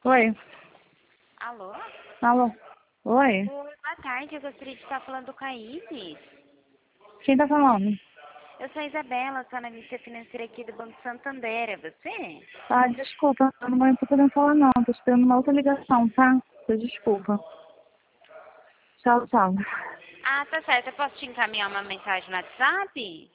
Oi. Alô? Alô. Oi. Oi, boa tarde. Eu gostaria de estar falando com a Isis. Quem tá falando? Eu sou a Isabela, sou analista financeira aqui do Banco Santander. É você? Ah, desculpa. Eu não tô podendo falar não. Tô esperando uma outra ligação, tá? Desculpa. Tchau, tchau. Ah, tá certo. Eu posso te encaminhar uma mensagem no WhatsApp?